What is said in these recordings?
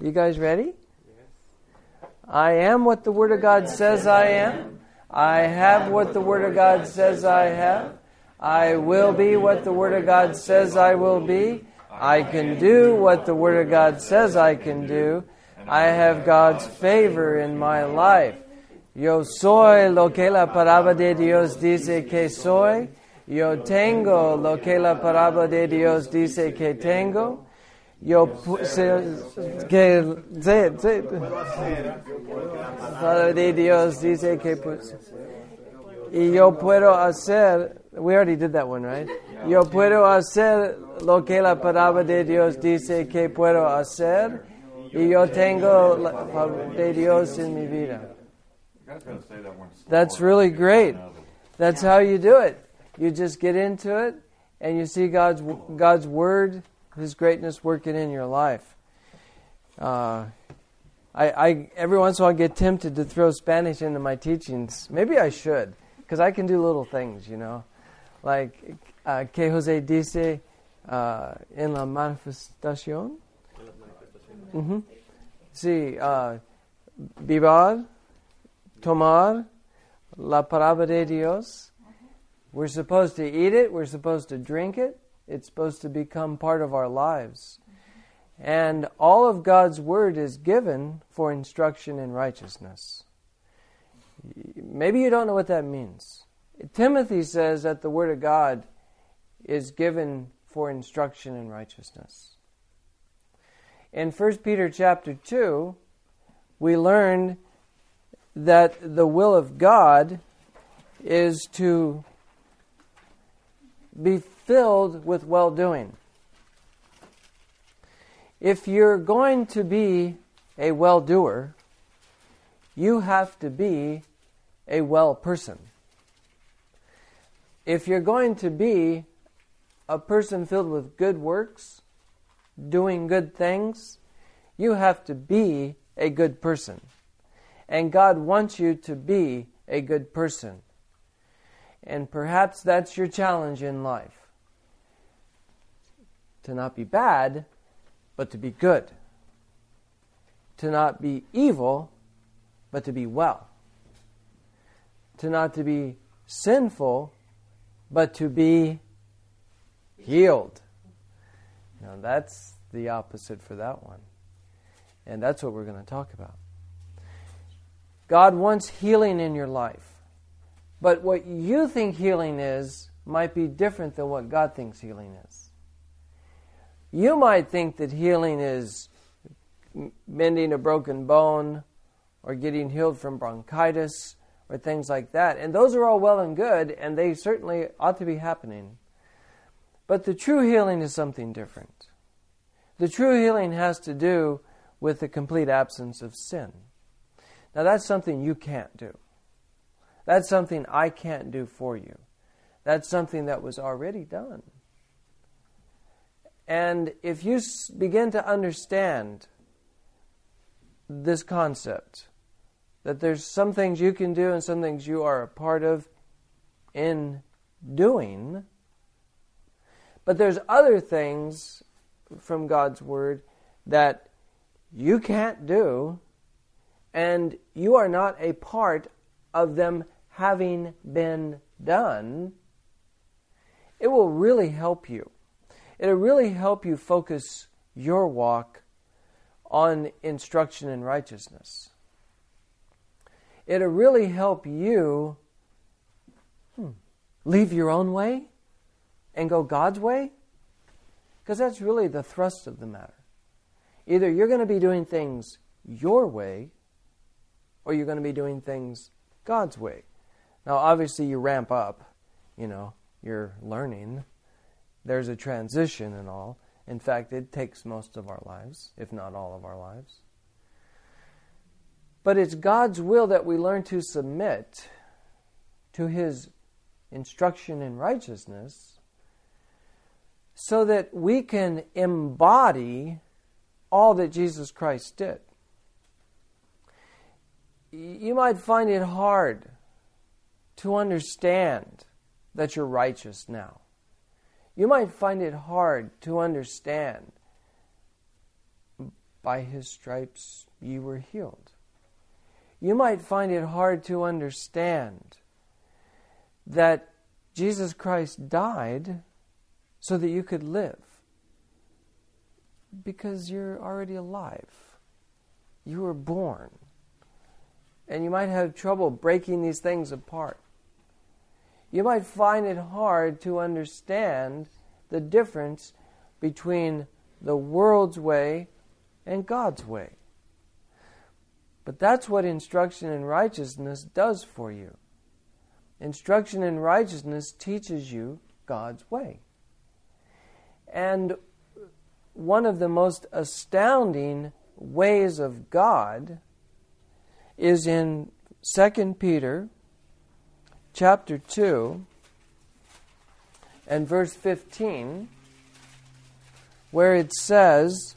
You guys ready? I am what the Word of God says I am. I have what the Word of God says I have. I will be what the Word of God says I will be. I can do what the Word of God says I can do. I have God's favor in my life. Yo soy lo que la palabra de Dios dice que soy. Yo tengo lo que la palabra de Dios dice que tengo. Yo palabra de Dios dice que y yo puedo hacer. We already did that one, right? Yo puedo hacer lo que la palabra de Dios dice que puedo hacer. Y yo tengo la palabra de Dios en mi vida. That's really great. That's how you do it. You just get into it, and you see God's Word, His greatness working in your life. I every once in a while get tempted to throw Spanish into my teachings. Maybe I should, because I can do little things, you know. Like, que José dice en la manifestación. Mm-hmm. Sí, vivar, tomar la palabra de Dios. We're supposed to eat it. We're supposed to drink it. It's supposed to become part of our lives. And all of God's Word is given for instruction in righteousness. Maybe you don't know what that means. Timothy says that the Word of God is given for instruction in righteousness. In 1 Peter chapter 2, we learned that the will of God is to be filled with well-doing. If you're going to be a well-doer, you have to be a well person. If you're going to be a person filled with good works, doing good things, you have to be a good person. And God wants you to be a good person. And perhaps that's your challenge in life. To not be bad, but to be good. To not be evil, but to be well. To not to be sinful, but to be healed. Now that's the opposite for that one. And that's what we're going to talk about. God wants healing in your life. But what you think healing is might be different than what God thinks healing is. You might think that healing is mending a broken bone or getting healed from bronchitis or things like that. And those are all well and good, and they certainly ought to be happening. But the true healing is something different. The true healing has to do with the complete absence of sin. Now that's something you can't do. That's something I can't do for you. That's something that was already done. And if you begin to understand this concept, that there's some things you can do and some things you are a part of in doing, but there's other things from God's Word that you can't do, and you are not a part of them having been done, it will really help you. It'll really help you focus your walk on instruction in righteousness. It'll really help you leave your own way and go God's way, because that's really the thrust of the matter. Either you're going to be doing things your way, or you're going to be doing things God's way. Now, obviously, you ramp up, you're learning. There's a transition and all. In fact, it takes most of our lives, if not all of our lives. But it's God's will that we learn to submit to His instruction in righteousness so that we can embody all that Jesus Christ did. You might find it hard to understand that you're righteous now. You might find it hard to understand by His stripes ye were healed. You might find it hard to understand that Jesus Christ died so that you could live, because you're already alive. You were born. And you might have trouble breaking these things apart. You might find it hard to understand the difference between the world's way and God's way. But that's what instruction in righteousness does for you. Instruction in righteousness teaches you God's way. And one of the most astounding ways of God is in 2 Peter chapter 2 and verse 15, where it says,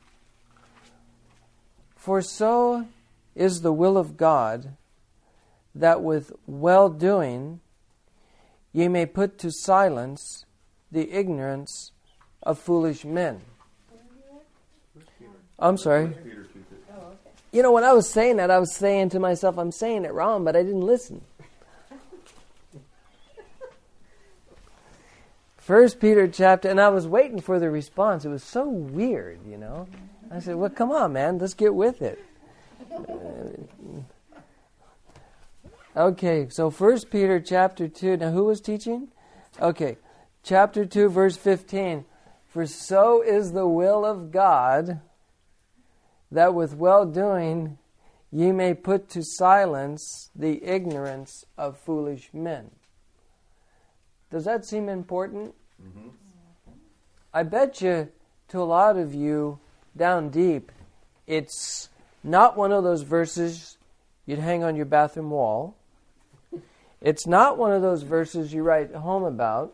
"For so is the will of God, that with well-doing ye may put to silence the ignorance of foolish men." I'm sorry. You know, when I was saying that, I was saying to myself, I'm saying it wrong, but I didn't listen. 1 Peter chapter, and I was waiting for the response. It was so weird, you know. I said, well, come on, man, let's get with it. Okay, so 1 Peter chapter 2. Now, who was teaching? Okay, chapter 2, verse 15. "For so is the will of God, that with well-doing ye may put to silence the ignorance of foolish men." Does that seem important? Mm-hmm. I bet you, to a lot of you down deep, it's not one of those verses you'd hang on your bathroom wall. It's not one of those verses you write home about.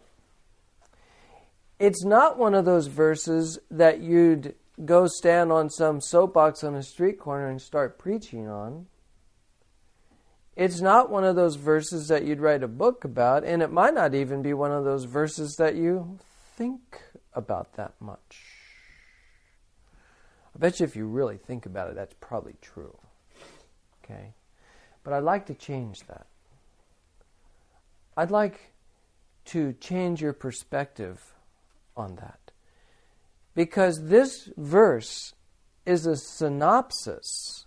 It's not one of those verses that you'd go stand on some soapbox on a street corner and start preaching on. It's not one of those verses that you'd write a book about, and it might not even be one of those verses that you think about that much. I bet you if you really think about it, that's probably true. Okay? But I'd like to change that. I'd like to change your perspective on that. Because this verse is a synopsis,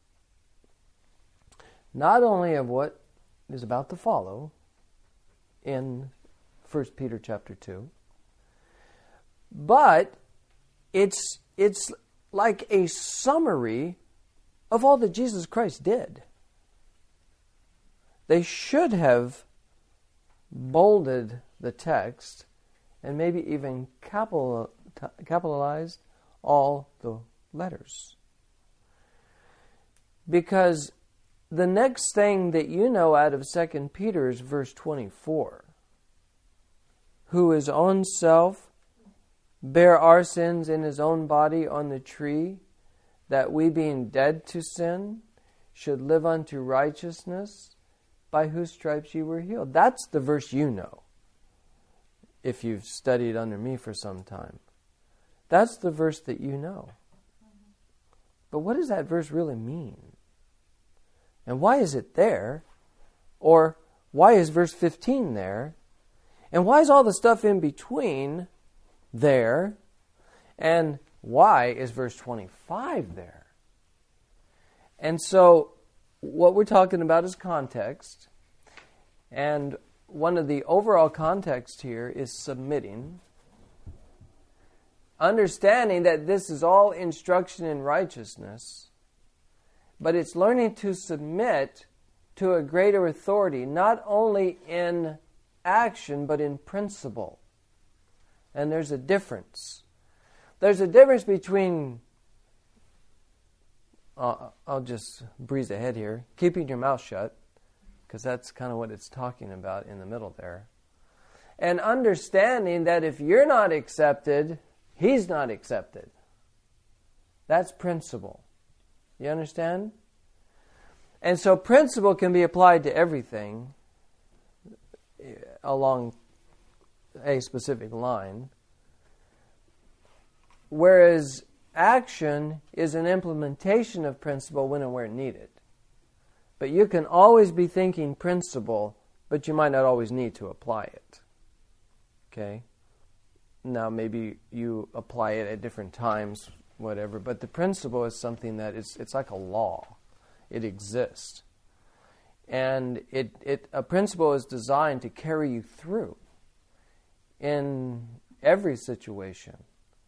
not only of what is about to follow in 1 Peter chapter 2, but it's like a summary of all that Jesus Christ did. They should have bolded the text and maybe even capitalized all the letters. Because the next thing that you know out of 2 Peter is verse 24. "Who his own self bare our sins in his own body on the tree, that we being dead to sin should live unto righteousness, by whose stripes ye were healed." That's the verse you know, if you've studied under me for some time. That's the verse that you know. But what does that verse really mean? And why is it there? Or why is verse 15 there? And why is all the stuff in between there? And why is verse 25 there? And so what we're talking about is context. And one of the overall context here is submitting. Understanding that this is all instruction in righteousness, but it's learning to submit to a greater authority, not only in action, but in principle. And there's a difference. There's a difference between, I'll just breeze ahead here, keeping your mouth shut, because that's kind of what it's talking about in the middle there, and understanding that if you're not accepted, he's not accepted. That's principle. You understand? And so principle can be applied to everything along a specific line. Whereas action is an implementation of principle when and where needed. But you can always be thinking principle, but you might not always need to apply it. Okay? Now, maybe you apply it at different times, whatever, but the principle is something that it's like a law. It exists. And a principle is designed to carry you through in every situation.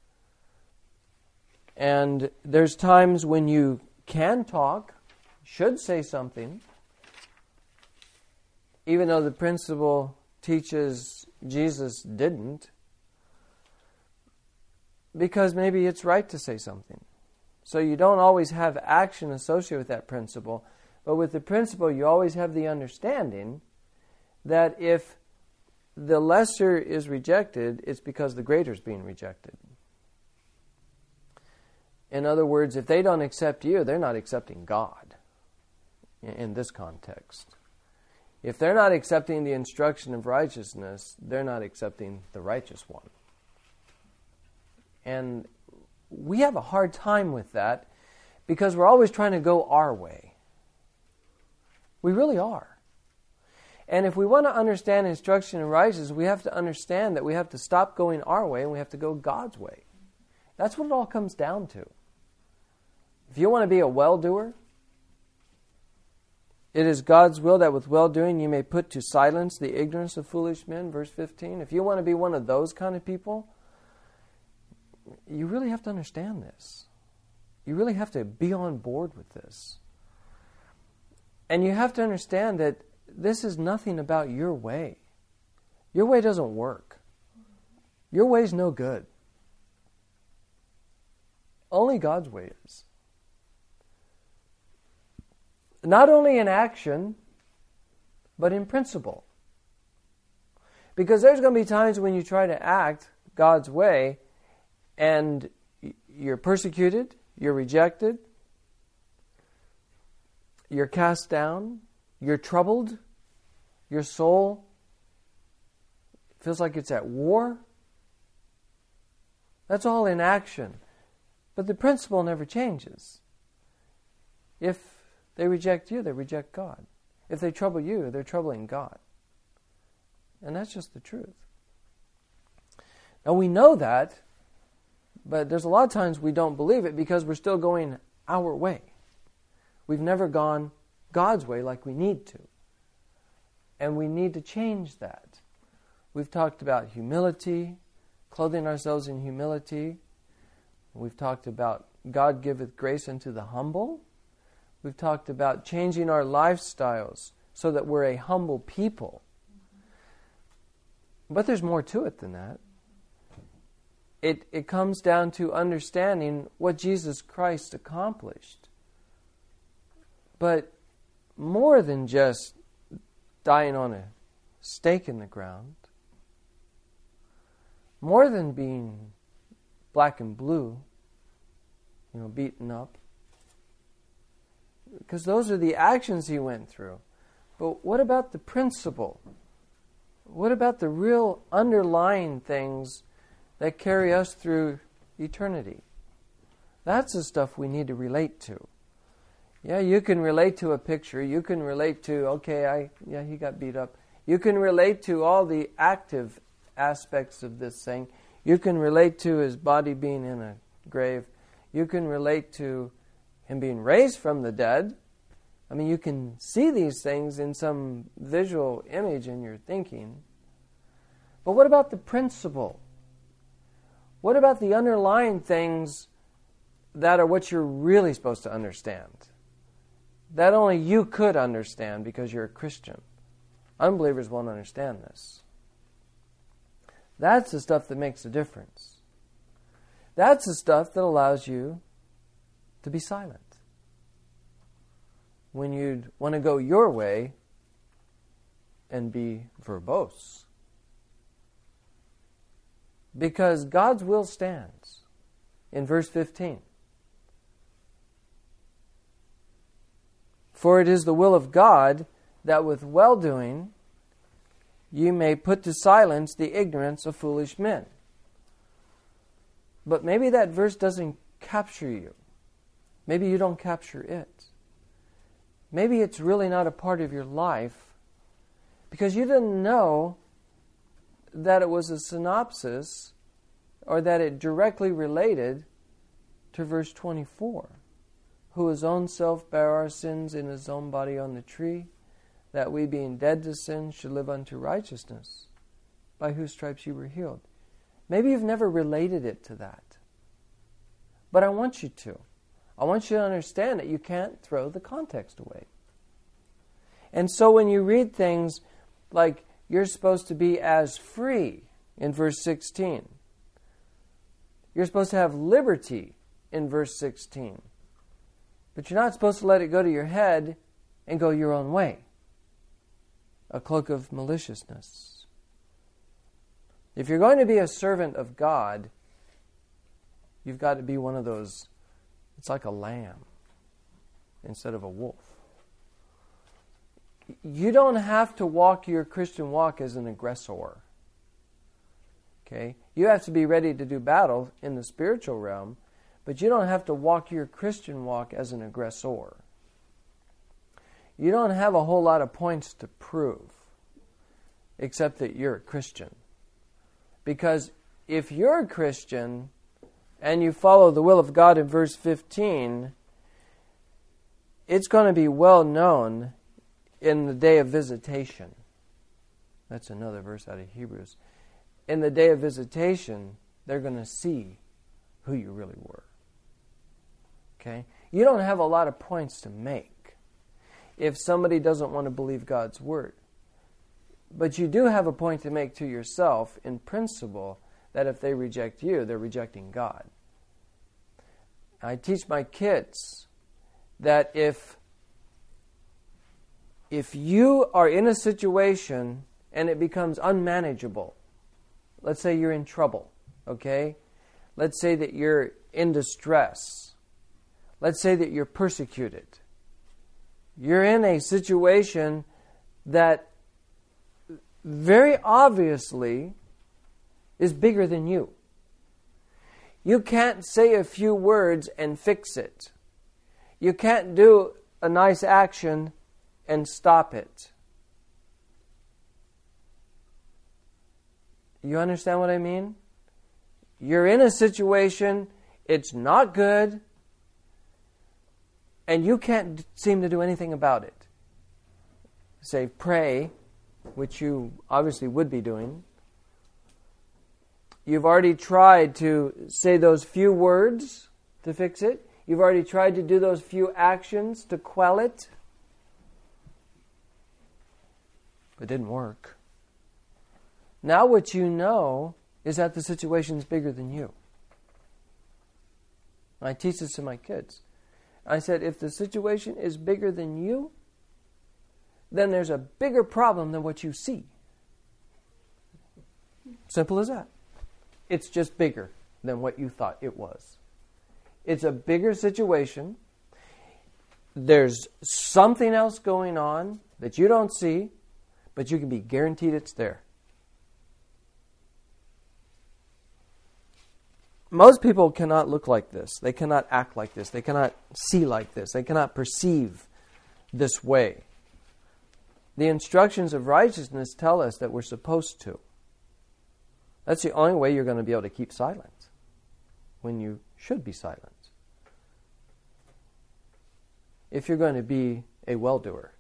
And there's times when you can talk, should say something, even though the principle teaches Jesus didn't, because maybe it's right to say something. So you don't always have action associated with that principle, but with the principle you always have the understanding that if the lesser is rejected, it's because the greater is being rejected. In other words, if they don't accept you, they're not accepting God in this context. If they're not accepting the instruction of righteousness, they're not accepting the righteous one. And we have a hard time with that because we're always trying to go our way. We really are. And if we want to understand instruction in righteousness, we have to understand that we have to stop going our way and we have to go God's way. That's what it all comes down to. If you want to be a well-doer, it is God's will that with well-doing you may put to silence the ignorance of foolish men, verse 15. If you want to be one of those kind of people, you really have to understand this. You really have to be on board with this. And you have to understand that this is nothing about your way. Your way doesn't work. Your way's no good. Only God's way is. Not only in action, but in principle. Because there's going to be times when you try to act God's way and you're persecuted, you're rejected, you're cast down, you're troubled, your soul feels like it's at war. That's all in action. But the principle never changes. If they reject you, they reject God. If they trouble you, they're troubling God. And that's just the truth. Now we know that, but there's a lot of times we don't believe it because we're still going our way. We've never gone God's way like we need to. And we need to change that. We've talked about humility, clothing ourselves in humility. We've talked about God giveth grace unto the humble. We've talked about changing our lifestyles so that we're a humble people. But there's more to it than that. It comes down to understanding what Jesus Christ accomplished. But more than just dying on a stake in the ground, more than being black and blue, beaten up, because those are the actions he went through. But what about the principle? What about the real underlying things that carry us through eternity? That's the stuff we need to relate to. Yeah, you can relate to a picture. You can relate to, he got beat up. You can relate to all the active aspects of this thing. You can relate to his body being in a grave. You can relate to him being raised from the dead. I mean, you can see these things in some visual image in your thinking. But what about the principle? What about the underlying things that are what you're really supposed to understand? That only you could understand because you're a Christian. Unbelievers won't understand this. That's the stuff that makes a difference. That's the stuff that allows you to be silent. When you'd want to go your way and be verbose. Because God's will stands. In verse 15. For it is the will of God that with well-doing you may put to silence the ignorance of foolish men. But maybe that verse doesn't capture you. Maybe you don't capture it. Maybe it's really not a part of your life because you didn't know that it was a synopsis or that it directly related to verse 24. Who his own self bare our sins in his own body on the tree, that we being dead to sin should live unto righteousness, by whose stripes you were healed. Maybe you've never related it to that. But I want you to. I want you to understand that you can't throw the context away. And so when you read things like you're supposed to be as free in verse 16, you're supposed to have liberty in verse 16, but you're not supposed to let it go to your head and go your own way. A cloak of maliciousness. If you're going to be a servant of God, you've got to be one of those, it's like a lamb instead of a wolf. You don't have to walk your Christian walk as an aggressor. Okay? You have to be ready to do battle in the spiritual realm, but you don't have to walk your Christian walk as an aggressor. You don't have a whole lot of points to prove, except that you're a Christian. Because if you're a Christian and you follow the will of God in verse 15, it's going to be well known in the day of visitation. That's another verse out of Hebrews. In the day of visitation, they're going to see who you really were. Okay? You don't have a lot of points to make if somebody doesn't want to believe God's word. But you do have a point to make to yourself in principle that if they reject you, they're rejecting God. I teach my kids that if you are in a situation and it becomes unmanageable, let's say you're in trouble, okay? Let's say that you're in distress. Let's say that you're persecuted. You're in a situation that very obviously is bigger than you. You can't say a few words and fix it. You can't do a nice action and stop it. You understand what I mean? You're in a situation, it's not good, and you can't seem to do anything about it. Say, pray, which you obviously would be doing. You've already tried to say those few words to fix it. You've already tried to do those few actions to quell it. But it didn't work. Now what you know is that the situation's bigger than you. I teach this to my kids. I said, if the situation is bigger than you, then there's a bigger problem than what you see. Simple as that. It's just bigger than what you thought it was. It's a bigger situation. There's something else going on that you don't see, but you can be guaranteed it's there. Most people cannot look like this. They cannot act like this. They cannot see like this. They cannot perceive this way. The instructions of righteousness tell us that we're supposed to. That's the only way you're going to be able to keep silent when you should be silent. If you're going to be a well-doer.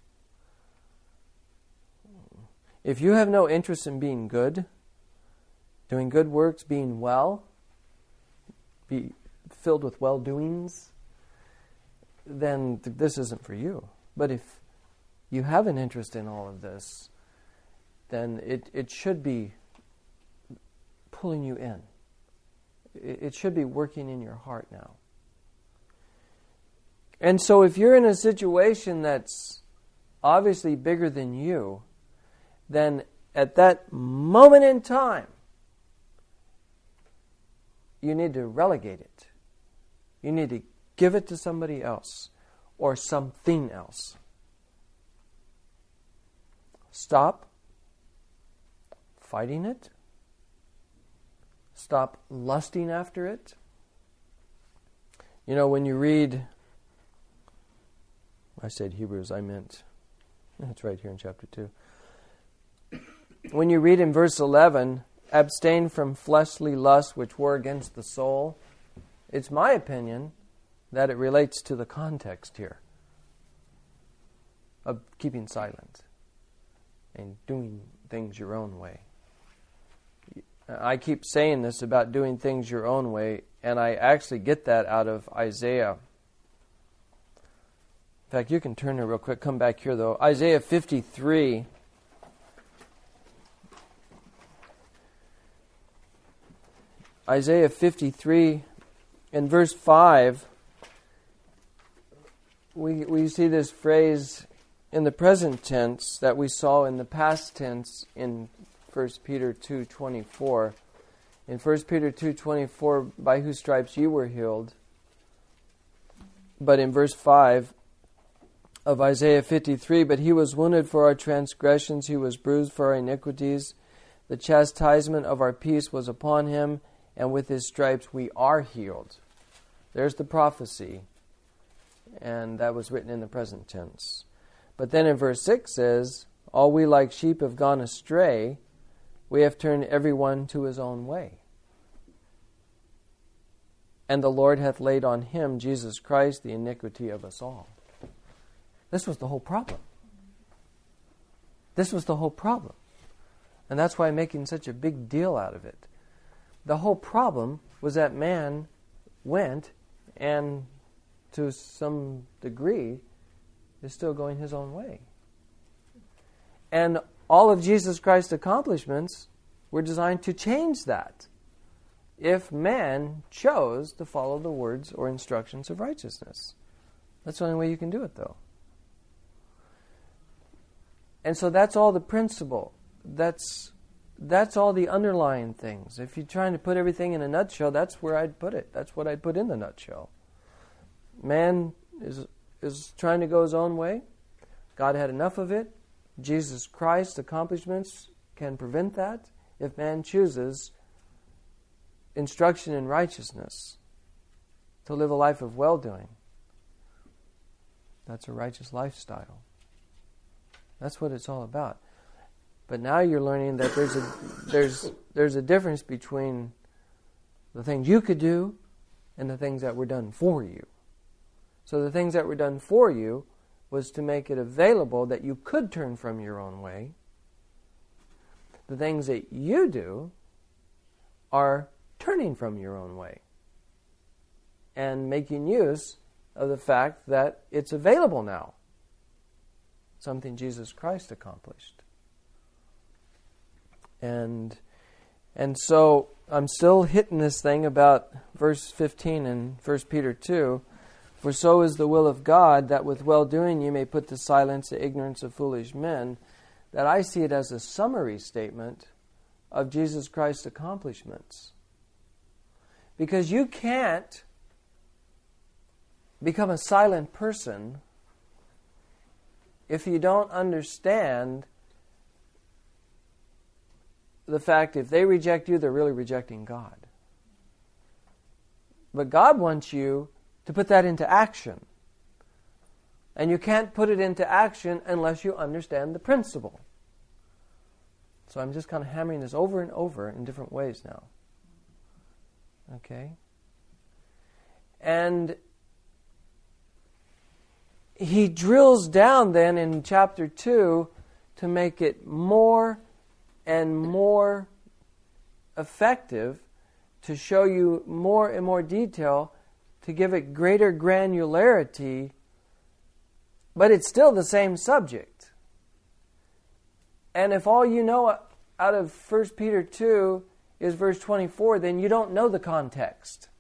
If you have no interest in being good, doing good works, being well, be filled with well-doings, then this isn't for you. But if you have an interest in all of this, then it should be pulling you in. It should be working in your heart now. And so if you're in a situation that's obviously bigger than you, then at that moment in time, you need to relegate it. You need to give it to somebody else or something else. Stop fighting it. Stop lusting after it. You know, when you read, I said Hebrews, I meant, it's right here in chapter 2. When you read in verse 11, abstain from fleshly lusts which war against the soul, it's my opinion that it relates to the context here of keeping silent and doing things your own way. I keep saying this about doing things your own way, and I actually get that out of Isaiah. In fact, you can turn there real quick. Come back here, though. Isaiah 53. Isaiah 53, in verse 5, we see this phrase in the present tense that we saw in the past tense in 1 Peter 2:24. In 1 Peter 2:24, by whose stripes you were healed. But in verse 5 of Isaiah 53, but he was wounded for our transgressions, he was bruised for our iniquities. The chastisement of our peace was upon him, and with his stripes we are healed. There's the prophecy, and that was written in the present tense. But then in verse 6 says, all we like sheep have gone astray, we have turned everyone to his own way. And the Lord hath laid on him, Jesus Christ, the iniquity of us all. This was the whole problem. This was the whole problem. And that's why I'm making such a big deal out of it. The whole problem was that man went and, to some degree, is still going his own way. And all of Jesus Christ's accomplishments were designed to change that if man chose to follow the words or instructions of righteousness. That's the only way you can do it, though. And so that's all the principle. That's all the underlying things. If you're trying to put everything in a nutshell, that's where I'd put it. That's what I'd put in the nutshell. Man is trying to go his own way. God had enough of it. Jesus Christ's accomplishments can prevent that if man chooses instruction in righteousness to live a life of well-doing. That's a righteous lifestyle. That's what it's all about. But now you're learning that there's a difference between the things you could do and the things that were done for you. So the things that were done for you was to make it available that you could turn from your own way. The things that you do are turning from your own way and making use of the fact that it's available now. Something Jesus Christ accomplished. And so I'm still hitting this thing about verse 15 in 1 Peter 2. For so is the will of God, that with well-doing you may put to silence the ignorance of foolish men. That I see it as a summary statement of Jesus Christ's accomplishments. Because you can't become a silent person if you don't understand the fact if they reject you, they're really rejecting God. But God wants you to put that into action. And you can't put it into action unless you understand the principle. So I'm just kind of hammering this over and over in different ways now. Okay? And he drills down then in chapter 2 to make it more and more effective, to show you more and more detail, to give it greater granularity, but it's still the same subject. And if all you know out of 1 Peter 2 is verse 24, then you don't know the context.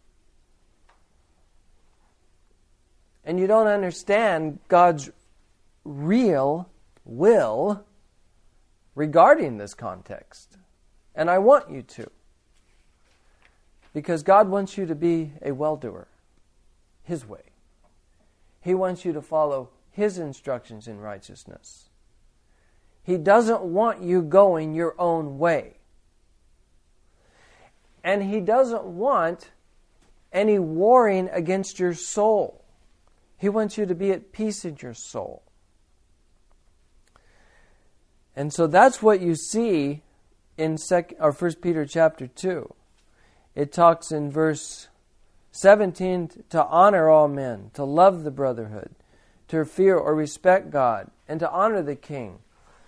And you don't understand God's real will regarding this context. And I want you to. Because God wants you to be a well-doer. His way. He wants you to follow His instructions in righteousness. He doesn't want you going your own way. And He doesn't want any warring against your soul. He wants you to be at peace in your soul. And so that's what you see in 1 Peter chapter 2. It talks in verse 17 to honor all men, to love the brotherhood, to fear or respect God, and to honor the king.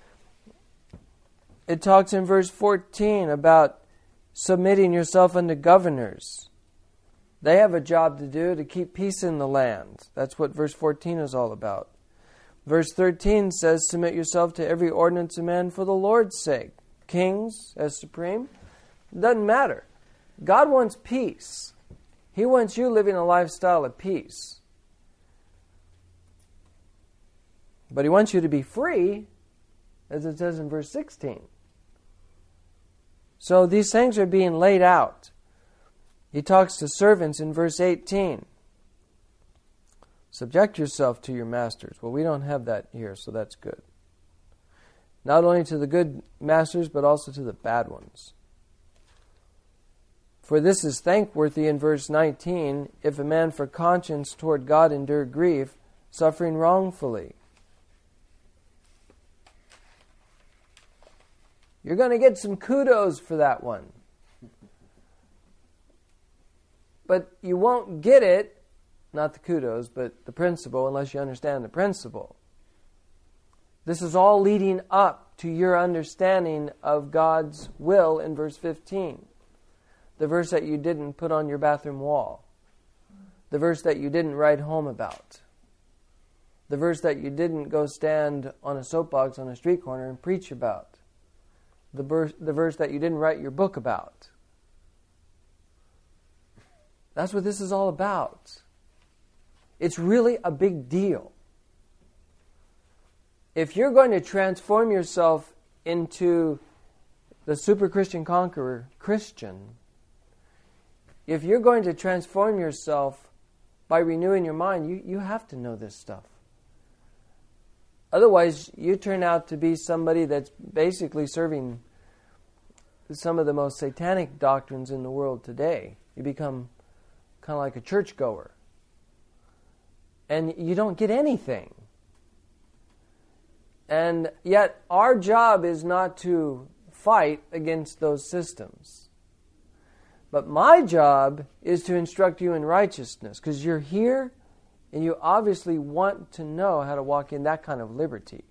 It talks in verse 14 about submitting yourself unto governors. They have a job to do to keep peace in the land. That's what verse 14 is all about. Verse 13 says, submit yourself to every ordinance of man for the Lord's sake. Kings as supreme. It doesn't matter. God wants peace. He wants you living a lifestyle of peace. But He wants you to be free, as it says in verse 16. So these things are being laid out. He talks to servants in verse 18. Subject yourself to your masters. Well, we don't have that here, so that's good. Not only to the good masters, but also to the bad ones. For this is thankworthy in verse 19, if a man for conscience toward God endure grief, suffering wrongfully. You're going to get some kudos for that one. But you won't get it, not the kudos, but the principle, unless you understand the principle. This is all leading up to your understanding of God's will in verse 15. The verse that you didn't put on your bathroom wall. The verse that you didn't write home about. The verse that you didn't go stand on a soapbox on a street corner and preach about. The verse that you didn't write your book about. That's what this is all about. It's really a big deal. If you're going to transform yourself into the super Christian conqueror Christian, if you're going to transform yourself by renewing your mind, you have to know this stuff. Otherwise, you turn out to be somebody that's basically serving some of the most satanic doctrines in the world today. You become kind of like a churchgoer. And you don't get anything. And yet, our job is not to fight against those systems. But my job is to instruct you in righteousness, because you're here and you obviously want to know how to walk in that kind of liberty.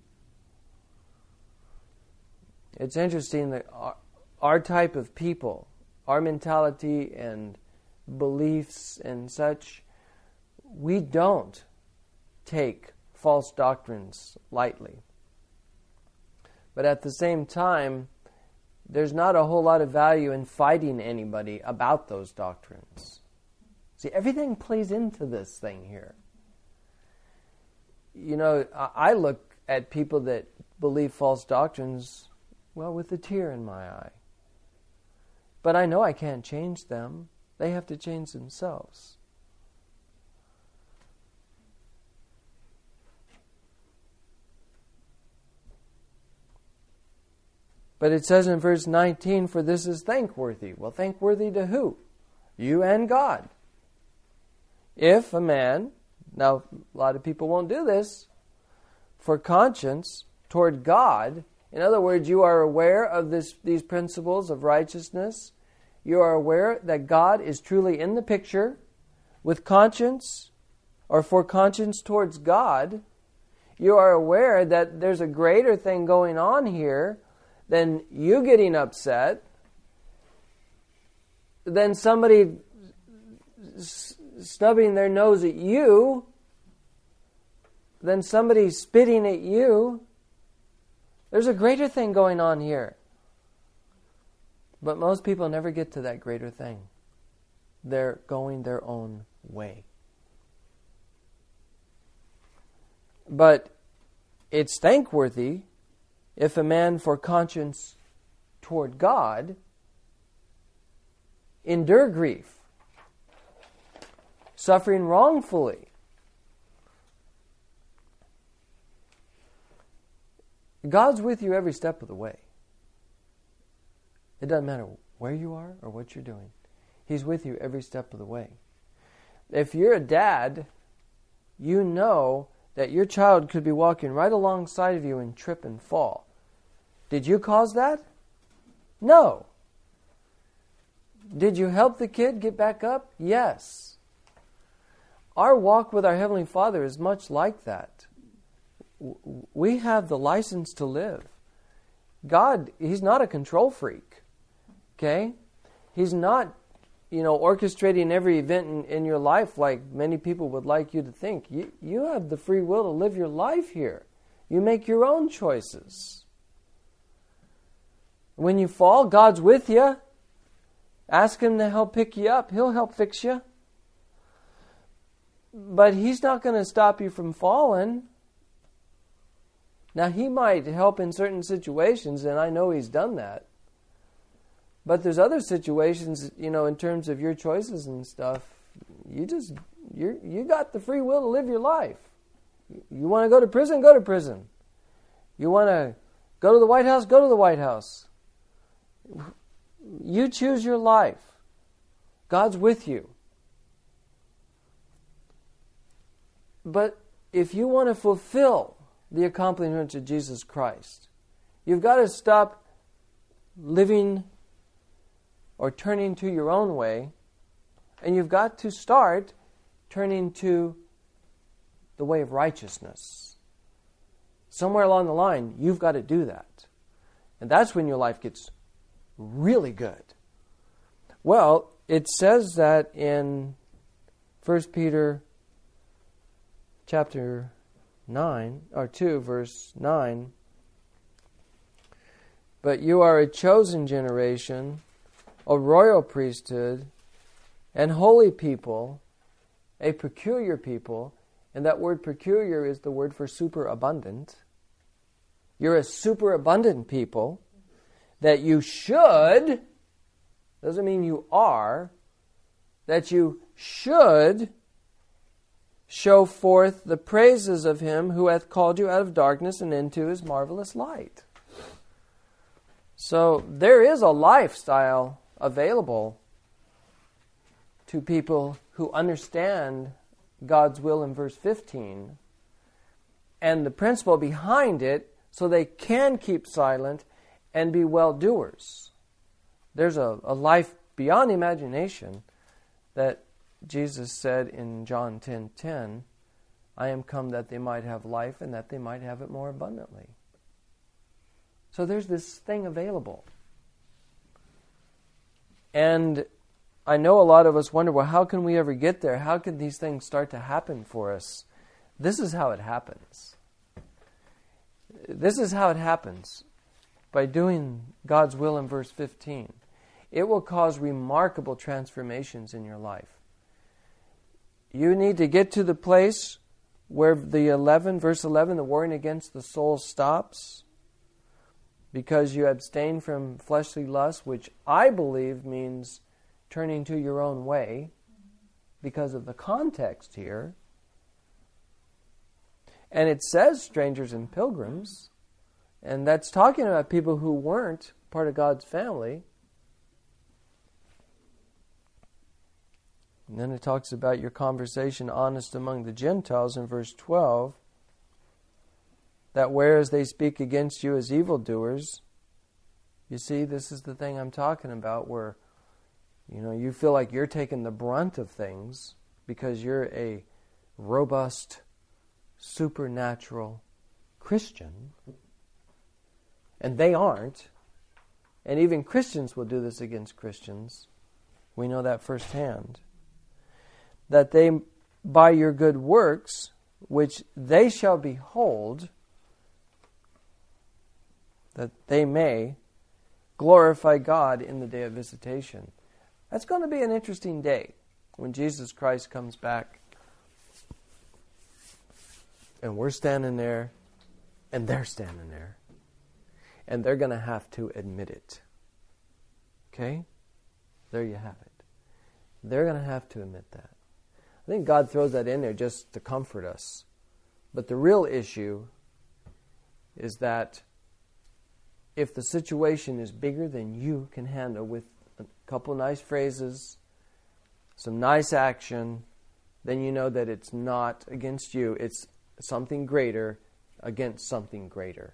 It's interesting that our type of people, our mentality and beliefs and such, we don't take false doctrines lightly. But at the same time, there's not a whole lot of value in fighting anybody about those doctrines. See, everything plays into this thing here. You know, I look at people that believe false doctrines, well, with a tear in my eye. But I know I can't change them. They have to change themselves. But it says in verse 19, for this is thankworthy. Well, thankworthy to who? You and God. If a man, now a lot of people won't do this, for conscience toward God, in other words, you are aware of these principles of righteousness. You are aware that God is truly in the picture. With conscience, or for conscience towards God, you are aware that there's a greater thing going on here than you getting upset, than somebody stubbing their nose at you, than somebody spitting at you. There's a greater thing going on here. But most people never get to that greater thing. They're going their own way. But it's thankworthy if a man for conscience toward God endure grief, suffering wrongfully. God's with you every step of the way. It doesn't matter where you are or what you're doing. He's with you every step of the way. If you're a dad, you know that your child could be walking right alongside of you and trip and fall. Did you cause that? No. Did you help the kid get back up? Yes. Our walk with our Heavenly Father is much like that. We have the license to live. God, He's not a control freak. Okay? He's not, orchestrating every event in your life like many people would like you to think. You have the free will to live your life here. You make your own choices. When you fall, God's with you. Ask Him to help pick you up. He'll help fix you. But He's not going to stop you from falling. Now, He might help in certain situations, and I know He's done that. But there's other situations, in terms of your choices and stuff, you got the free will to live your life. You want to go to prison? Go to prison. You want to go to the White House? Go to the White House. You choose your life. God's with you. But if you want to fulfill the accomplishments of Jesus Christ, you've got to stop living or turning to your own way, and you've got to start turning to the way of righteousness. Somewhere along the line, you've got to do that. And that's when your life gets really good. Well, it says that in 1 Peter chapter 9, or 2, verse 9, "But you are a chosen generation, a royal priesthood, and holy people, a peculiar people." And that word peculiar is the word for superabundant. You're a superabundant people, that you should, doesn't mean you are, that you should show forth the praises of Him who hath called you out of darkness and into His marvelous light. So there is a lifestyle available to people who understand God's will in verse 15 and the principle behind it, so they can keep silent and be well-doers. There's a life beyond imagination that Jesus said in John 10:10, "I am come that they might have life and that they might have it more abundantly." So there's this thing available. And I know a lot of us wonder, well, how can we ever get there? How can these things start to happen for us? This is how it happens. This is how it happens. By doing God's will in verse 15. It will cause remarkable transformations in your life. You need to get to the place where verse 11, the warring against the soul stops, because you abstain from fleshly lust, which I believe means turning to your own way, because of the context here. And it says strangers and pilgrims, and that's talking about people who weren't part of God's family. And then it talks about your conversation honest among the Gentiles in verse 12, that whereas they speak against you as evildoers, you see, this is the thing I'm talking about, where you feel like you're taking the brunt of things because you're a robust, supernatural Christian, and they aren't. And even Christians will do this against Christians. We know that firsthand. That they, by your good works, which they shall behold, that they may glorify God in the day of visitation. That's going to be an interesting day when Jesus Christ comes back. And we're standing there, and they're standing there. And they're going to have to admit it. Okay? There you have it. They're going to have to admit that. I think God throws that in there just to comfort us. But the real issue is that if the situation is bigger than you can handle with a couple nice phrases, some nice action, then you know that it's not against you. It's something greater against something greater.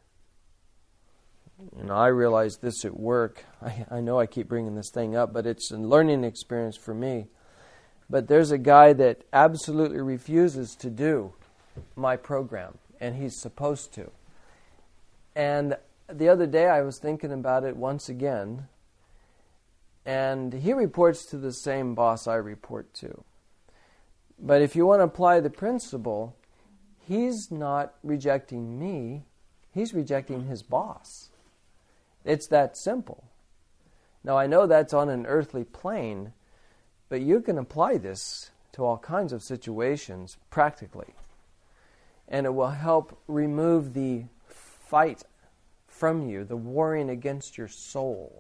I realize this at work. I know I keep bringing this thing up, but it's a learning experience for me. But there's a guy that absolutely refuses to do my program, and he's supposed to. And the other day I was thinking about it once again, and he reports to the same boss I report to. But if you want to apply the principle, he's not rejecting me, he's rejecting his boss. It's that simple. Now, I know that's on an earthly plane, but you can apply this to all kinds of situations practically. And it will help remove the fight from you, the warring against your soul.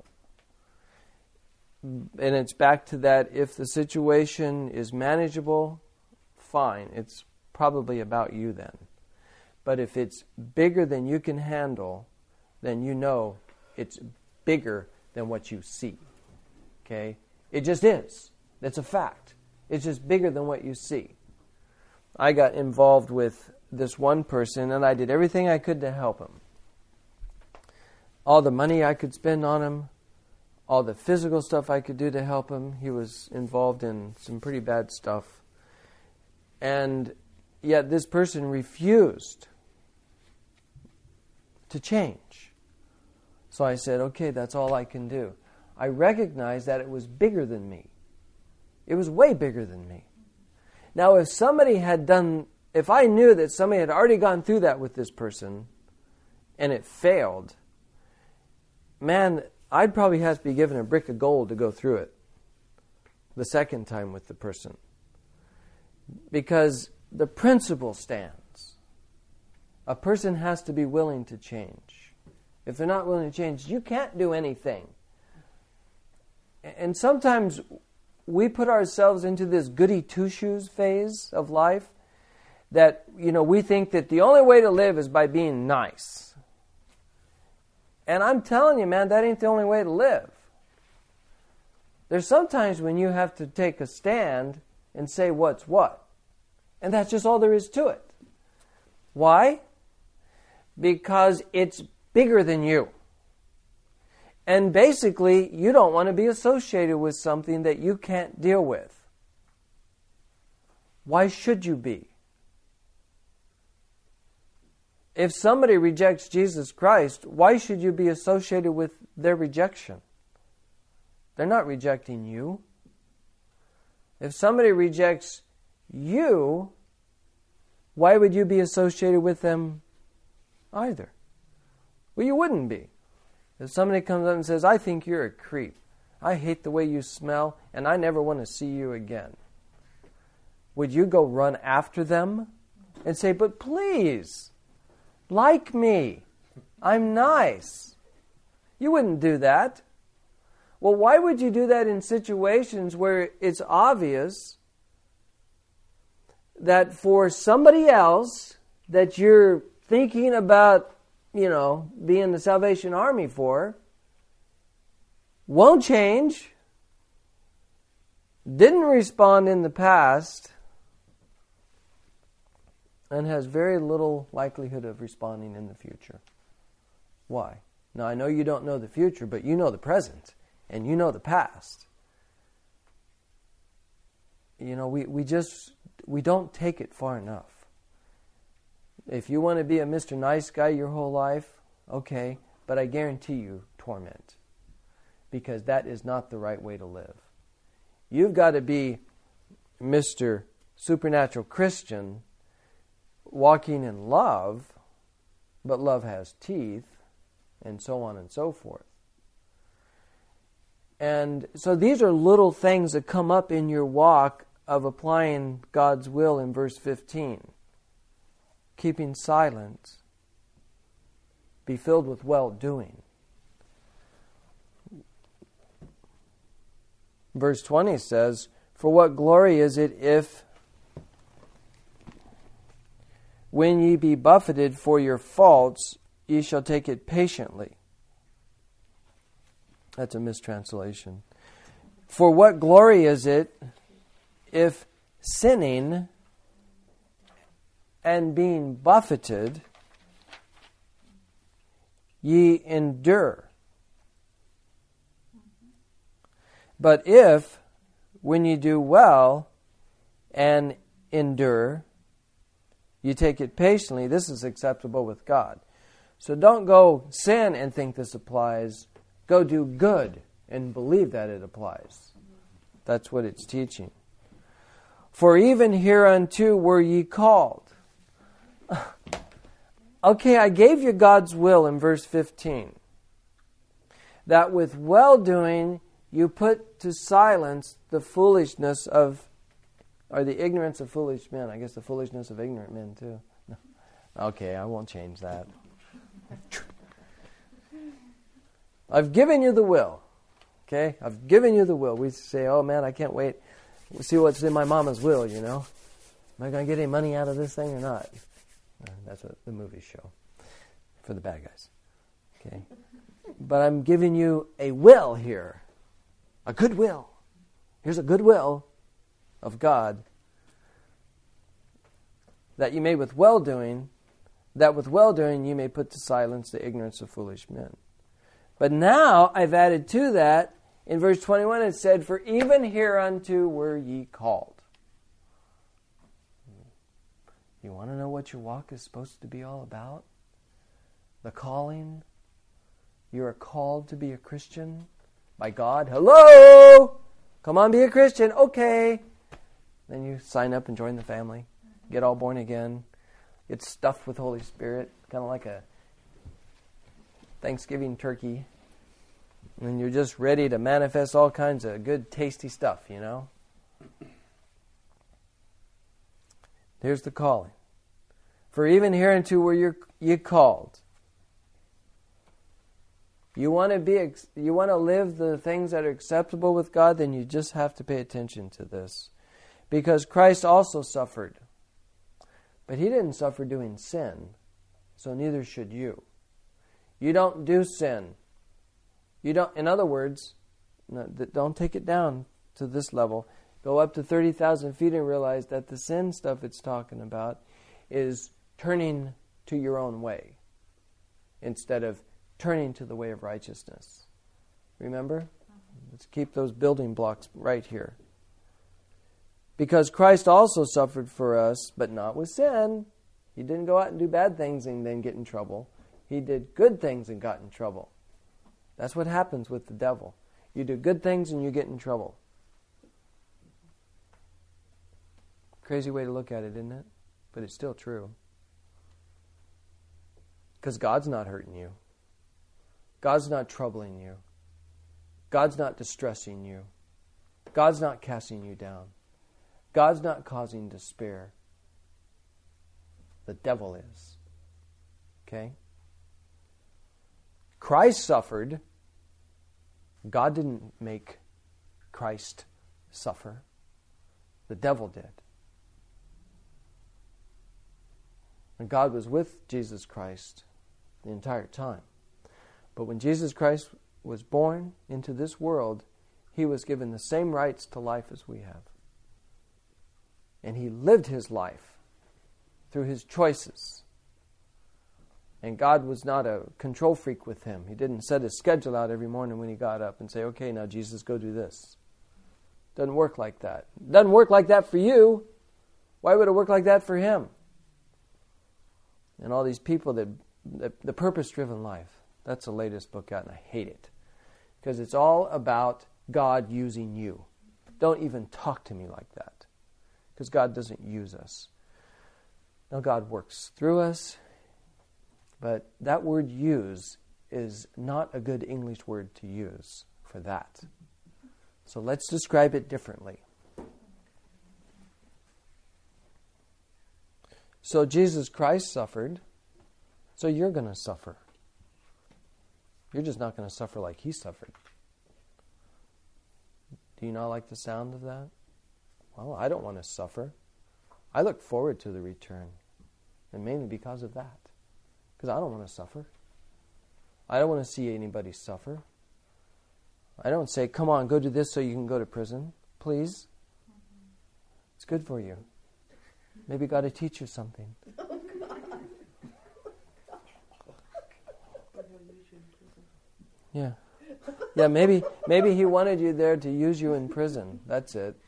And it's back to that, if the situation is manageable, fine. It's probably about you then. But if it's bigger than you can handle, then you know it's bigger than what you see. Okay? It just is. That's a fact. It's just bigger than what you see. I got involved with this one person, and I did everything I could to help him. All the money I could spend on him, all the physical stuff I could do to help him. He was involved in some pretty bad stuff. And yet this person refused to change. So I said, okay, that's all I can do. I recognized that it was bigger than me. It was way bigger than me. Now, if I knew that somebody had already gone through that with this person and it failed, man, I'd probably have to be given a brick of gold to go through it the second time with the person. Because the principle stands. A person has to be willing to change. If they're not willing to change, you can't do anything. And sometimes we put ourselves into this goody two-shoes phase of life that, we think that the only way to live is by being nice. And I'm telling you, man, that ain't the only way to live. There's sometimes when you have to take a stand and say what's what. And that's just all there is to it. Why? Because it's bigger than you. And basically, you don't want to be associated with something that you can't deal with. Why should you be? If somebody rejects Jesus Christ, why should you be associated with their rejection? They're not rejecting you. If somebody rejects you, why would you be associated with them either? Well, you wouldn't be. If somebody comes up and says, I think you're a creep, I hate the way you smell, and I never want to see you again, would you go run after them and say, but please, like me, I'm nice? You wouldn't do that. Well, why would you do that in situations where it's obvious that for somebody else that you're thinking about, being the Salvation Army for, won't change, didn't respond in the past, and has very little likelihood of responding in the future? Why? Now, I know you don't know the future, but you know the present, and you know the past. We don't take it far enough. If you want to be a Mr. Nice Guy your whole life, okay, but I guarantee you torment. Because that is not the right way to live. You've got to be Mr. Supernatural Christian, walking in love, but love has teeth, and so on and so forth. And so these are little things that come up in your walk of applying God's will in verse 15. Keeping silent, be filled with well-doing. Verse 20 says, for what glory is it if, when ye be buffeted for your faults, ye shall take it patiently. That's a mistranslation. For what glory is it if, sinning and being buffeted, ye endure. But if, when ye do well and endure, you take it patiently, this is acceptable with God. So don't go sin and think this applies. Go do good and believe that it applies. That's what it's teaching. For even hereunto were ye called. Okay, I gave you God's will in verse 15. That with well-doing you put to silence the foolishness of, or the ignorance of foolish men. I guess the foolishness of ignorant men too. No. Okay, I won't change that. I've given you the will. Okay? I've given you the will. We say, oh man, I can't wait. We'll see what's in my mama's will, you know. Am I going to get any money out of this thing or not? That's what the movies show for the bad guys. Okay? But I'm giving you a will here. A good will. Here's a good will of God that you may with well-doing, that with well-doing you may put to silence the ignorance of foolish men. But now I've added to that, in verse 21 it said, for even hereunto were ye called. You want to know what your walk is supposed to be all about? The calling? You are called to be a Christian by God. Hello! Come on, be a Christian. Okay. Then you sign up and join the family. Get all born again. Get stuffed with Holy Spirit. Kind of like a Thanksgiving turkey. And you're just ready to manifest all kinds of good, tasty stuff, you know? Here's the calling. For even hereunto were ye called. You want to live the things that are acceptable with God, then you just have to pay attention to this. Because Christ also suffered. But he didn't suffer doing sin, so neither should you. You don't do sin. You don't. In other words, don't take it down to this level. Go up to 30,000 feet and realize that the sin stuff it's talking about is turning to your own way instead of turning to the way of righteousness. Remember? Let's keep those building blocks right here. Because Christ also suffered for us, but not with sin. He didn't go out and do bad things and then get in trouble. He did good things and got in trouble. That's what happens with the devil. You do good things and you get in trouble. Crazy way to look at it, isn't it? But it's still true. Because God's not hurting you. God's not troubling you. God's not distressing you. God's not casting you down. God's not causing despair. The devil is. Okay? Christ suffered. God didn't make Christ suffer. The devil did. And God was with Jesus Christ the entire time. But when Jesus Christ was born into this world, he was given the same rights to life as we have. And he lived his life through his choices. And God was not a control freak with him. He didn't set his schedule out every morning when he got up and say, okay, now Jesus, go do this. Doesn't work like that. Doesn't work like that for you. Why would it work like that for him? And all these people the purpose-driven life. That's the latest book out, and I hate it. Because it's all about God using you. Don't even talk to me like that. Because God doesn't use us. Now God works through us, but that word use is not a good English word to use for that. So let's describe it differently. So Jesus Christ suffered, so you're going to suffer. You're just not going to suffer like he suffered. Do you not like the sound of that? Well, I don't want to suffer. I look forward to the return. And mainly because of that. Because I don't want to suffer. I don't want to see anybody suffer. I don't say, come on, go do this so you can go to prison. Please. It's good for you. Maybe God will teach you something. Yeah. Yeah, maybe He wanted you there to use you in prison. That's it.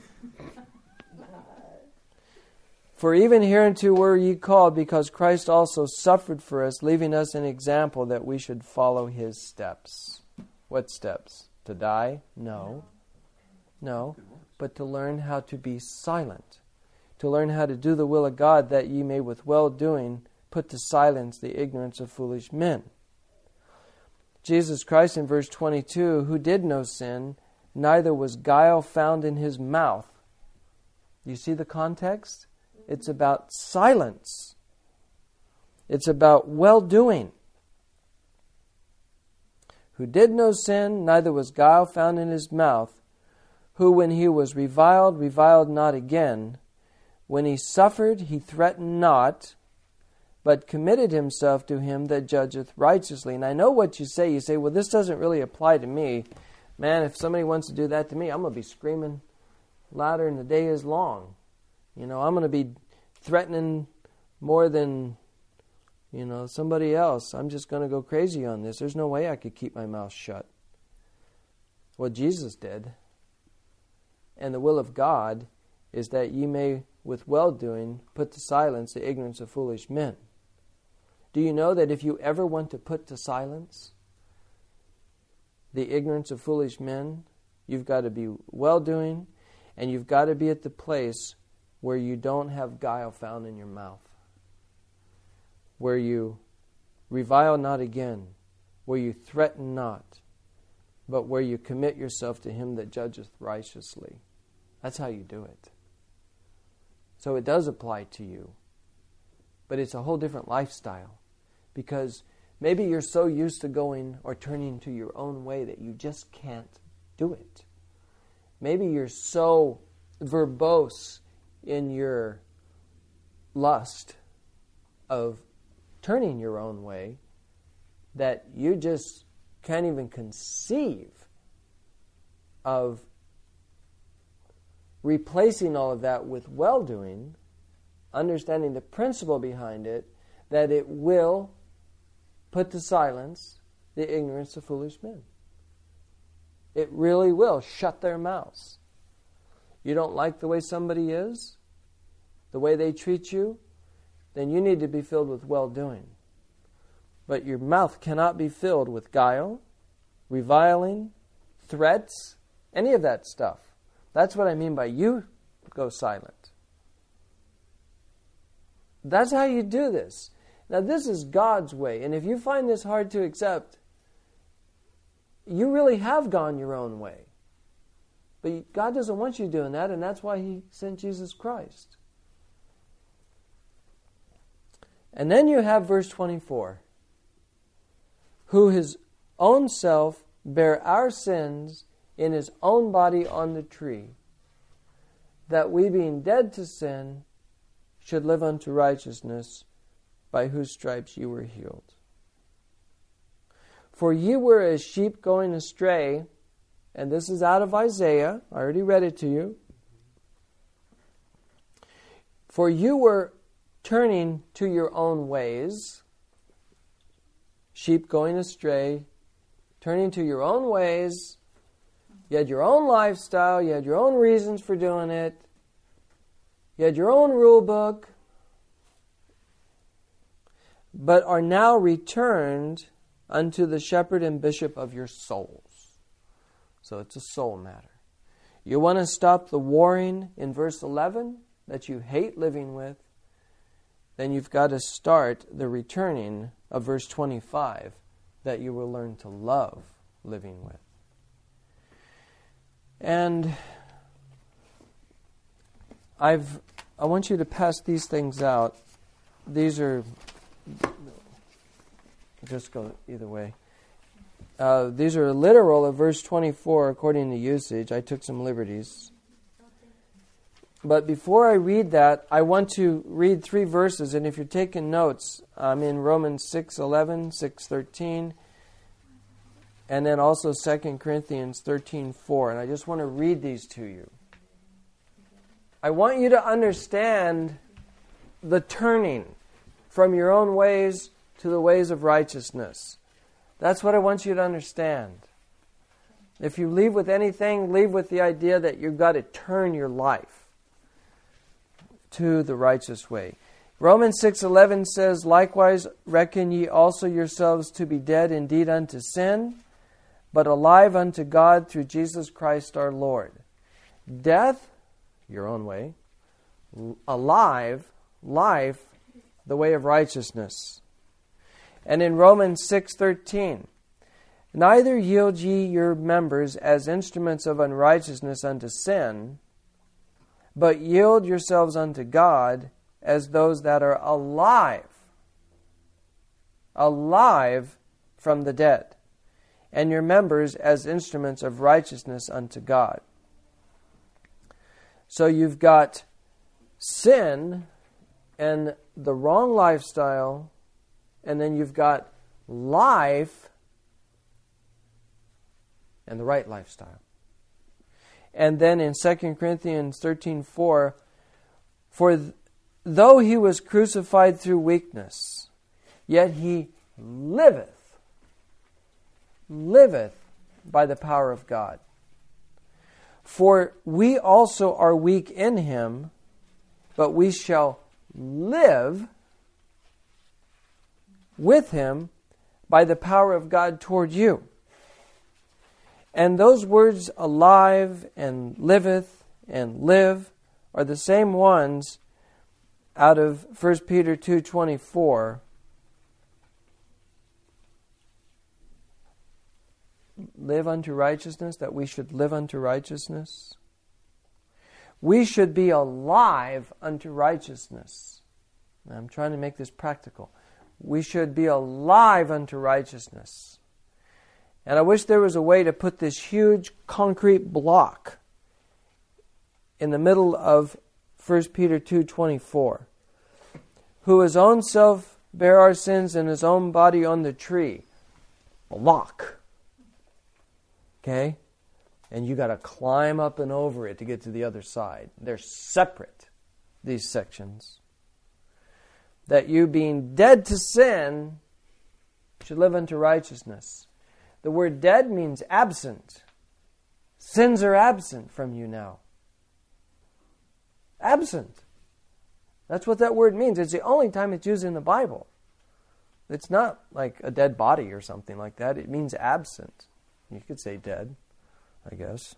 For even hereunto were ye called, because Christ also suffered for us, leaving us an example that we should follow His steps. What steps? To die? No. No. But to learn how to be silent. To learn how to do the will of God, that ye may with well-doing put to silence the ignorance of foolish men. Jesus Christ in verse 22, who did no sin, neither was guile found in His mouth. You see the context? It's about silence. It's about well-doing. Who did no sin, neither was guile found in His mouth, who when He was reviled, reviled not again. When He suffered, He threatened not, but committed Himself to Him that judgeth righteously. And I know what you say. You say, well, this doesn't really apply to me. Man, if somebody wants to do that to me, I'm going to be screaming louder and the day is long. I'm going to be threatening more than, somebody else. I'm just going to go crazy on this. There's no way I could keep my mouth shut. Well, Jesus did. And the will of God is that ye may, with well-doing, put to silence the ignorance of foolish men. Do you know that if you ever want to put to silence the ignorance of foolish men, you've got to be well-doing, and you've got to be at the place where you don't have guile found in your mouth, where you revile not again, where you threaten not, but where you commit yourself to Him that judgeth righteously. That's how you do it. So it does apply to you, but it's a whole different lifestyle, because maybe you're so used to going or turning to your own way that you just can't do it. Maybe you're so verbose in your lust of turning your own way that you just can't even conceive of replacing all of that with well-doing, understanding the principle behind it, that it will put to silence the ignorance of foolish men. It really will shut their mouths. You don't like the way somebody is, the way they treat you, then you need to be filled with well-doing. But your mouth cannot be filled with guile, reviling, threats, any of that stuff. That's what I mean by you go silent. That's how you do this. Now this is God's way, and if you find this hard to accept, you really have gone your own way. But God doesn't want you doing that, and that's why He sent Jesus Christ. And then you have verse 24. Who His own self bare our sins in His own body on the tree, that we being dead to sin should live unto righteousness, by whose stripes ye were healed. For ye were as sheep going astray, and this is out of Isaiah. I already read it to you. For you were turning to your own ways, sheep going astray, turning to your own ways. You had your own lifestyle, you had your own reasons for doing it, you had your own rule book, but are now returned unto the shepherd and bishop of your souls. So it's a soul matter. You want to stop the warring in verse 11 that you hate living with, then you've got to start the returning of verse 25 that you will learn to love living with. And I want you to pass these things out. These are, just go either way. These are literal of verse 24 according to usage. I took some liberties. But before I read that, I want to read 3 verses. And if you're taking notes, I'm in Romans 6:11, 6:13, and then also 2 Corinthians 13:4. And I just want to read these to you. I want you to understand the turning from your own ways to the ways of righteousness. That's what I want you to understand. If you leave with anything, leave with the idea that you've got to turn your life to the righteous way. Romans 6:11 says, "Likewise reckon ye also yourselves to be dead indeed unto sin, but alive unto God through Jesus Christ our Lord." Death, your own way. Alive, life, the way of righteousness. And in Romans 6:13, "Neither yield ye your members as instruments of unrighteousness unto sin, but yield yourselves unto God as those that are alive from the dead, and your members as instruments of righteousness unto God." So you've got sin and the wrong lifestyle, and then you've got life and the right lifestyle. And then in 2 Corinthians 13:4, "For though he was crucified through weakness, yet he liveth by the power of God. For we also are weak in him, but we shall live with him by the power of God toward you." And those words, alive and liveth and live, are the same ones out of 1 Peter 2:24. Live unto righteousness, that we should live unto righteousness. We should be alive unto righteousness. Now, I'm trying to make this practical. We should be alive unto righteousness. And I wish there was a way to put this huge concrete block in the middle of 1 Peter 2:24. "Who his own self bare our sins in his own body on the tree." Block. Okay? And you got to climb up and over it to get to the other side. They're separate, these sections. "That you, being dead to sin, should live unto righteousness." The word dead means absent. Sins are absent from you now. Absent. That's what that word means. It's the only time it's used in the Bible. It's not like a dead body or something like that. It means absent. You could say dead, I guess.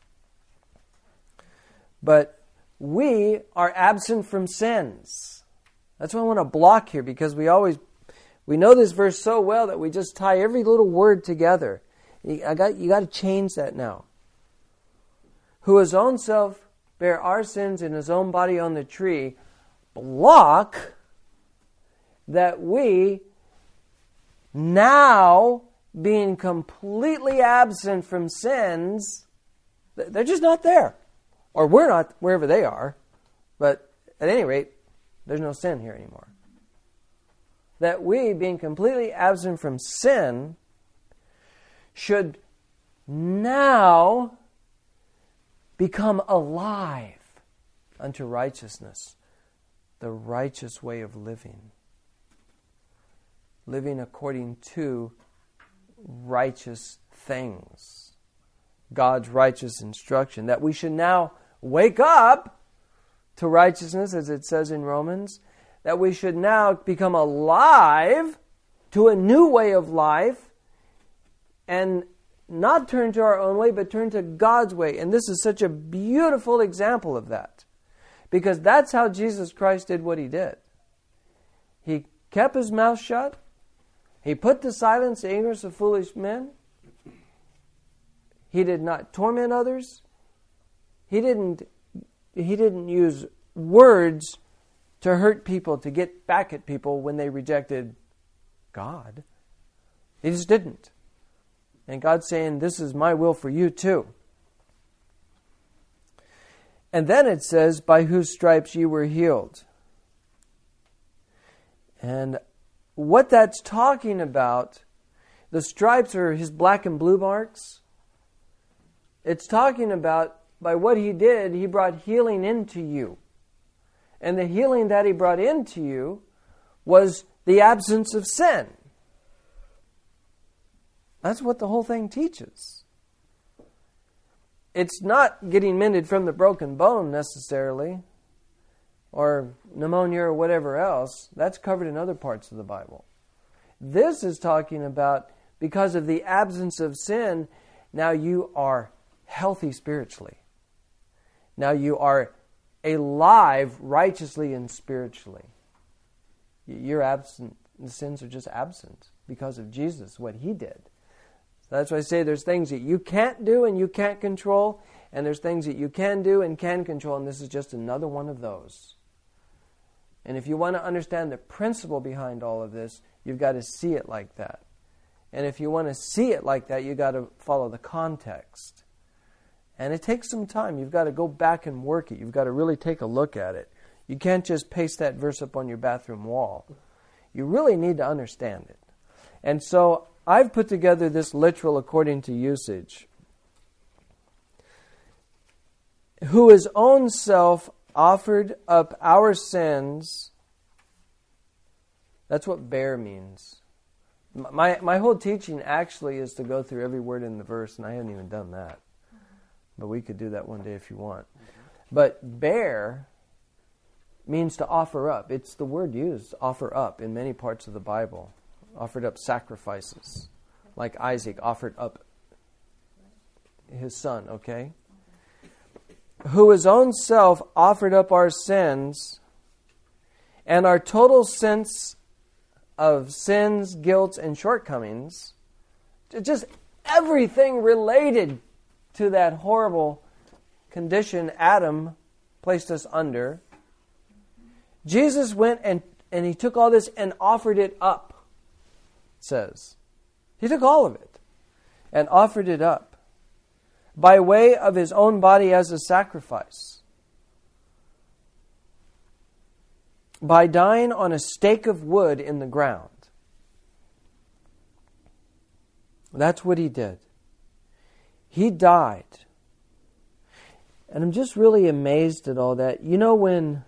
But we are absent from sins. That's why I want to block here, because we know this verse so well that we just tie every little word together. You got to change that now. "Who his own self bare our sins in his own body on the tree," block, "that we now, being completely absent from sins," they're just not there. Or we're not wherever they are. But at any rate, there's no sin here anymore. "That we, being completely absent from sin, should now become alive unto righteousness," the righteous way of living. Living according to righteous things. God's righteous instruction. That we should now wake up to righteousness, as it says in Romans. That we should now become alive to a new way of life, and not turn to our own way, but turn to God's way. And this is such a beautiful example of that. Because that's how Jesus Christ did what he did. He kept his mouth shut. He put to silence the ignorance of foolish men. He did not torment others. He didn't use words to hurt people, to get back at people when they rejected God. He just didn't. And God's saying, this is my will for you too. And then it says, by whose stripes ye were healed. And what that's talking about, the stripes are his black and blue marks. It's talking about by what He did, He brought healing into you. And the healing that He brought into you was the absence of sin. That's what the whole thing teaches. It's not getting mended from the broken bone necessarily, or pneumonia or whatever else. That's covered in other parts of the Bible. This is talking about because of the absence of sin, now you are healthy spiritually. Now you are alive righteously and spiritually. You're absent. The sins are just absent because of Jesus, what He did. That's why I say there's things that you can't do and you can't control, and there's things that you can do and can control, and this is just another one of those. And if you want to understand the principle behind all of this, you've got to see it like that. And if you want to see it like that, you've got to follow the context. And it takes some time. You've got to go back and work it. You've got to really take a look at it. You can't just paste that verse up on your bathroom wall. You really need to understand it. And so I've put together this literal according to usage. Who His own self offered up our sins. That's what bear means. My whole teaching actually is to go through every word in the verse, and I haven't even done that. But we could do that one day if you want. But bear means to offer up. It's the word used, offer up, in many parts of the Bible. Offered up sacrifices, like Isaac offered up his son, okay? Who His own self offered up our sins and our total sense of sins, guilt, and shortcomings, just everything related to that horrible condition Adam placed us under. Jesus went and He took all this and offered it up. Says. He took all of it and offered it up by way of His own body as a sacrifice. By dying on a stake of wood in the ground. That's what He did. He died. And I'm just really amazed at all that. You know, when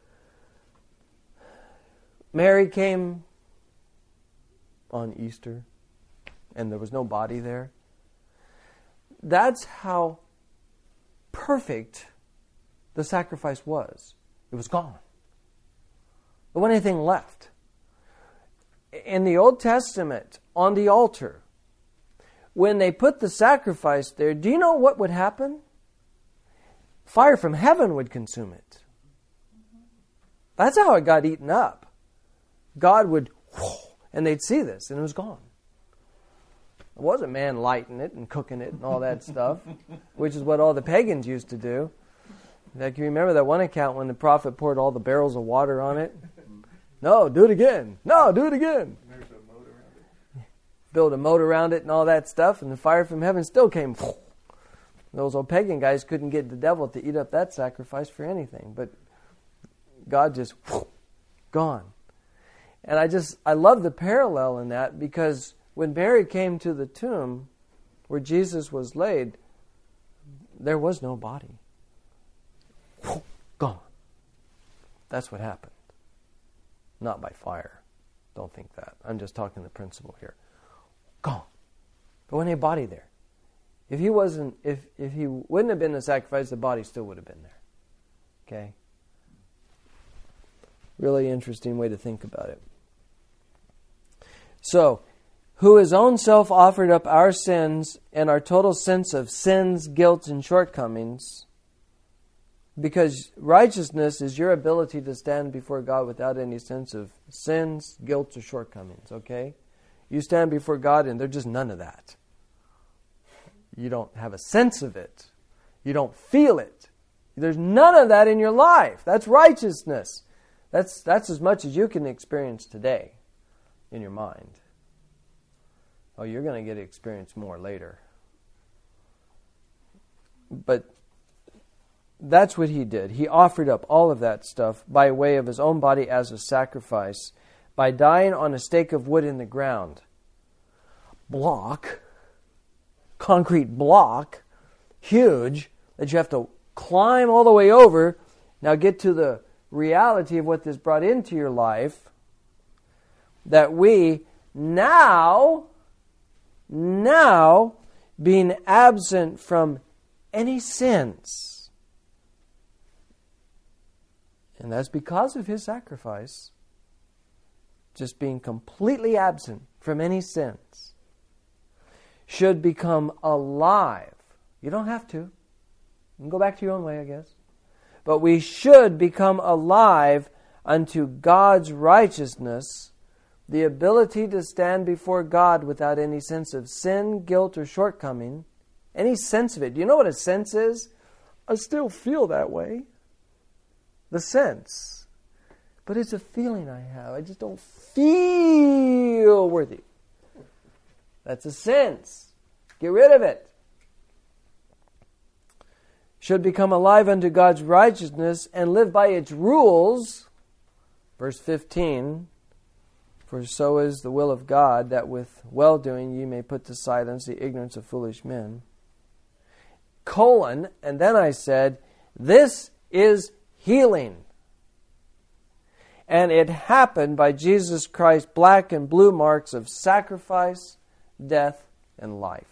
Mary came on Easter, and there was no body there. That's how perfect the sacrifice was. It was gone. There wasn't anything left. In the Old Testament, on the altar, when they put the sacrifice there, do you know what would happen? Fire from heaven would consume it. That's how it got eaten up. God would, and they'd see this, and it was gone. It wasn't man lighting it and cooking it and all that stuff, which is what all the pagans used to do. Like, you remember that one account when the prophet poured all the barrels of water on it? No, do it again. No, do it again. Build a moat around it and all that stuff, and the fire from heaven still came. Those old pagan guys couldn't get the devil to eat up that sacrifice for anything, but God just gone. And I love the parallel in that, because when Mary came to the tomb where Jesus was laid, there was no body. Gone. That's what happened. Not by fire. Don't think that. I'm just talking the principle here. Gone. There wasn't any body there. If he wouldn't have been the sacrifice, the body still would have been there. Okay? Really interesting way to think about it. So, who His own self offered up our sins and our total sense of sins, guilt, and shortcomings, because righteousness is your ability to stand before God without any sense of sins, guilt, or shortcomings, okay? You stand before God and there's just none of that. You don't have a sense of it. You don't feel it. There's none of that in your life. That's righteousness. That's as much as you can experience today in your mind. Oh, you're going to get to experience more later. But that's what He did. He offered up all of that stuff by way of His own body as a sacrifice, by dying on a stake of wood in the ground. Concrete block, huge. that you have to climb all the way over. Now get to the reality of what this brought into your life, that we now, being absent from any sins, and that's because of His sacrifice, just being completely absent from any sins, should become alive. You don't have to. You can go back to your own way, I guess. But we should become alive unto God's righteousness, the ability to stand before God without any sense of sin, guilt, or shortcoming. Any sense of it. Do you know what a sense is? I still feel that way. The sense. But it's a feeling I have. I just don't feel worthy. That's a sense. Get rid of it. Should become alive unto God's righteousness and live by its rules. Verse 15, for so is the will of God, that with well-doing ye may put to silence the ignorance of foolish men. And then I said, this is healing. And it happened by Jesus Christ's black and blue marks of sacrifice, death, and life.